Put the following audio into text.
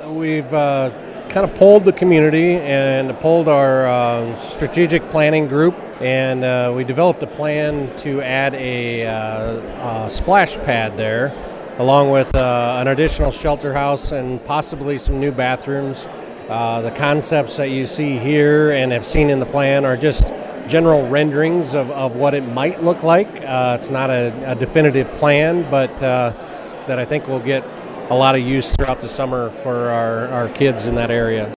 We've kind of polled the community and polled our strategic planning group, and we developed a plan to add a splash pad there, along with an additional shelter house and possibly some new bathrooms. The concepts that you see here and have seen in the plan are just general renderings of what it might look like. It's not a definitive plan, but that I think will get a lot of use throughout the summer for our kids in that area.